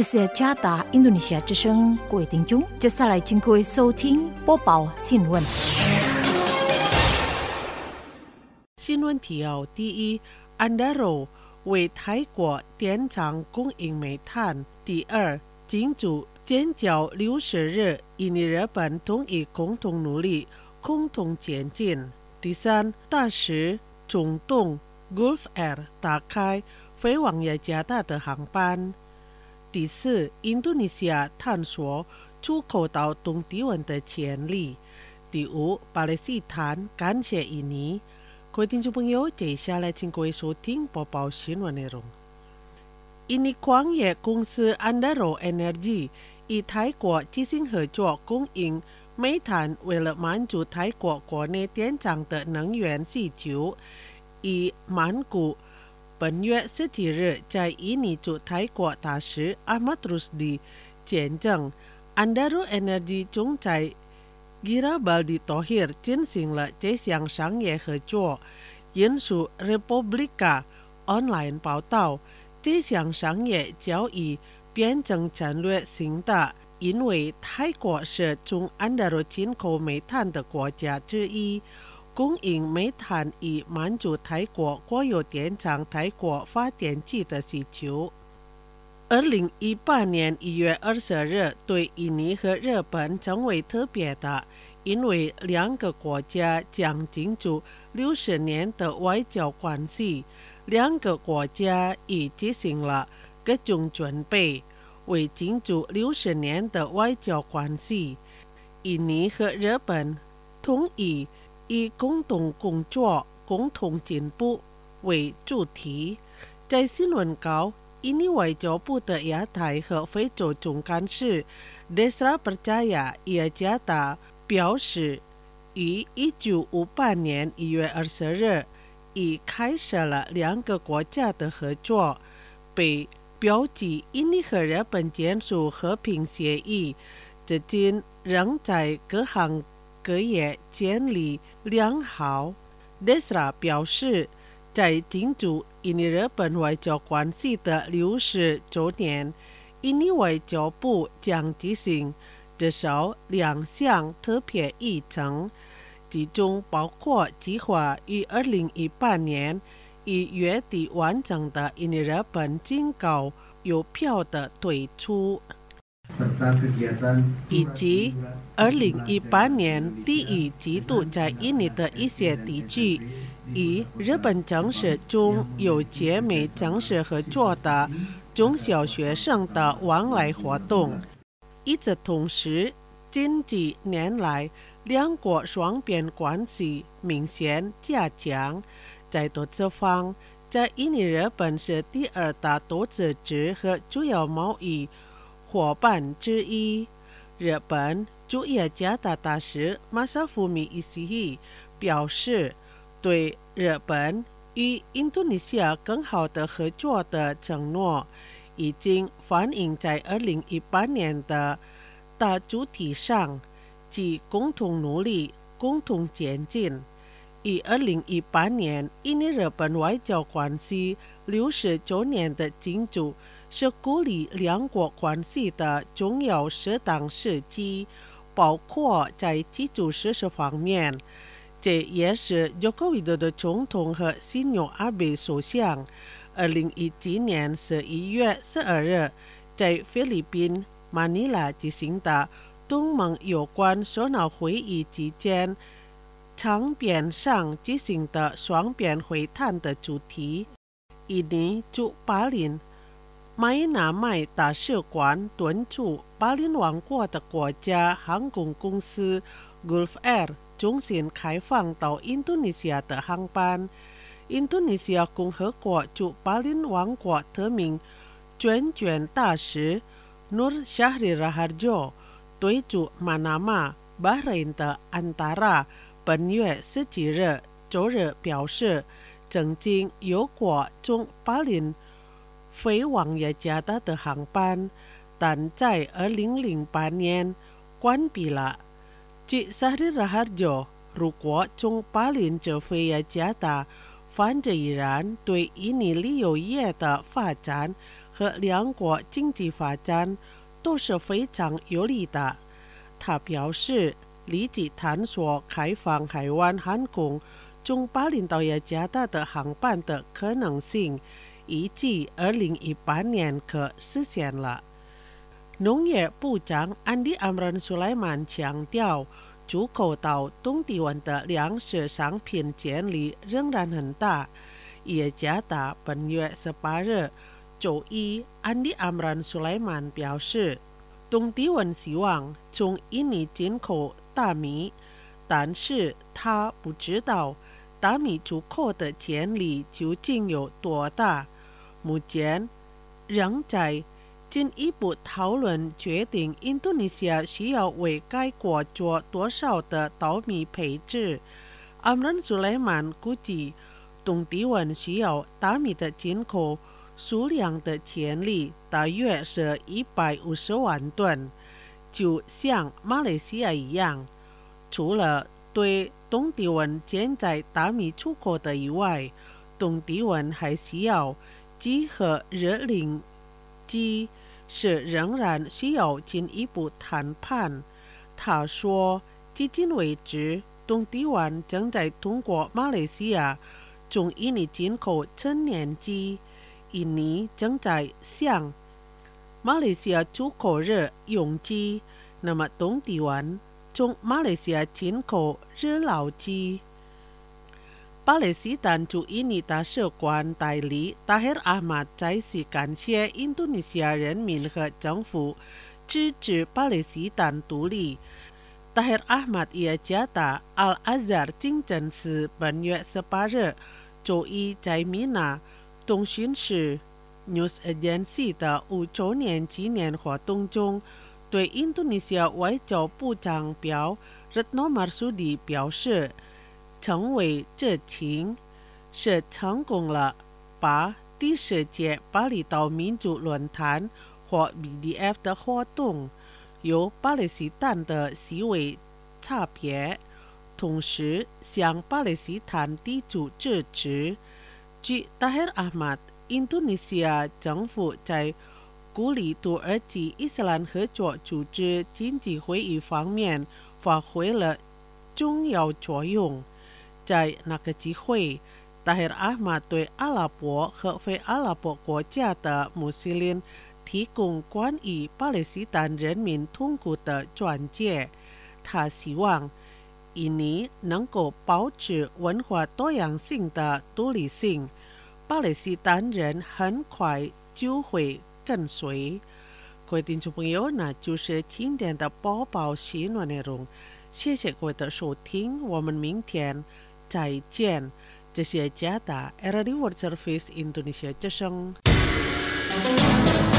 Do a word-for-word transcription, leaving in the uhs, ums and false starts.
这是加达印度尼西亚之声，各位听众，接下来请各位收听播报新闻。 新闻提要：第一，安达罗为泰国电厂供应煤炭；第二，金主建交六十日，印尼日本同意共同努力，共同前进；第三，大使中东 Gulf Air 打开飞往雅加达的航班。第四，印度尼西亚探索出口到东帝汶的潜力。第五，巴勒斯坦感谢印尼。各位听众朋友，接下来请各位收听播报新闻内容。印尼矿业公司 Antaro Energy 与泰国进行合作供应煤炭，为了满足泰国国内电厂的能源需求，以曼谷本月十七日在印尼驻泰国大使 Ahmad Rusdi 见证 Antaro Energy 总裁 Girabaldi Thohir 进行了这项商业合作。引述 Republika Online 报道，这项商业交易变成战略性的，因为泰国是从 Antaro 进口煤炭的国家之一，供应煤炭以满足泰国国有电厂泰国发电机的需求。二零一八年一月二十日，对印尼和日本成为特别的，因为两个国家将进驻六十年的外交关系，两个国家已进行了各种准备，为进驻六十年的外交关系，印尼和日本同意以共同工作、共同进步为主题。在新闻稿，印尼外交部的亚太和非洲总干事 Desra Percaya Iyajata 表示，于一九五八年一月二十日已开始了两个国家的合作，被标记印尼和日本签署和平协议，至今仍在各行各业建立良好。Desra 表示，在庆祝印尼日本外交关系的六十周年，印尼外交部将进行至少两项特别议程，其中包括计划于二零一八年一月底完成的印尼日本进口邮票的退出，以及二零一八年第一季度在印尼的一些地区与日本正式中有姐妹正式合作的中小学生的往来活动。与此同时，近几年来两国双边关系明显加强。在投资方，在印尼日本是第二大投资者和主要贸易伙伴之一。日本驻雅加达大使 Masafumi Ishihi 表示，对日本与印度尼西亚更好的合作的承诺，已经反映在二零一八年的大主题上，即共同努力、共同前进。以二零一八年印尼日本外交关系六十周年的庆祝，是鼓励两国关系的重要适当时机，包括在基础设施方面。这也是Joko Widodo总统和Sinzo Abe首相二零一七年十一月十二日在菲律宾马尼拉举行的东盟有关首脑会议期间场边上举行的双边会谈的主题。印尼驻巴林麦纳麦大使馆敦促巴林王国的国家航空公司 Gulf Air 重新开放到印度尼西亚的航班。印度尼西亚共和国驻巴林王国特命专权大使 Nur Syahrir Raharjo 对驻马拿马、巴林的安达拉本月十七日周日表示，曾经有过从巴林飞往雅加达的航班，但在二零零八年关闭了。据 Syahrir Raharjo， 如果从巴林直飞雅加达，泛着依然对印尼旅游业的发展和两国经济发展都是非常有利的。他表示，立即探索开放海湾航空中巴厘岛雅加达的航班的可能性，预计二零一八年可实现了。农业部长安迪·阿姆兰·苏莱曼强调，出口到东帝汶的粮食商品潜力仍然很大。雅加达本月十八日周一，安迪·阿姆兰·苏莱曼表示，东帝汶希望从印尼进口大米，但是他不知道大米出口的潜力究竟有多大。目前仍在进一步讨论决定印度尼西亚需要为该国做多少的稻米配置。阿姆兰·苏莱曼估计，东帝汶需要大米的进口数量的潜力大约是一百五十万吨，就像马来西亚一样。除了对东帝汶现在大米出口的以外，东帝汶还需要鸡和热令鸡，是仍然需要进一步谈判。他说，至今为止，东帝汶正在通过马来西亚从印尼进口成年鸡，印尼正在向马来西亚出口日用鸡，那么东帝汶从马来西亚进口日老鸡。巴勒斯坦驻印尼大使馆代理达赫阿马再次感谢印度尼西亚人民和政府支持巴勒斯坦独立。达赫阿马也加达阿阿扎尔清真寺本月十八日周一在米纳东巡视 News Agency 的五周年纪念活动中，对印度尼西亚外交部长表 Retno Marsudi 表示，成为这情是成功了把第十届巴厘岛民主论坛或 B D F 的活动由巴勒斯坦的思维差别，同时向巴勒斯坦地主支持。据达赫阿马，印度尼西亚政府在鼓励土耳其伊斯兰合作组织经济会议方面发挥了重要作用。在那个机会，达赫阿马对阿拉伯和非阿拉伯国家的穆斯林提供关于巴勒斯坦人民痛苦的转介。他希望印尼能够保持文化多样性的独立性，巴勒斯坦人很快就会跟随。各位听众朋友，那就是今天的播报新闻内容。谢谢各位的收听，我们明天再见。这是加拿大 R D World Service Indonesia 之声。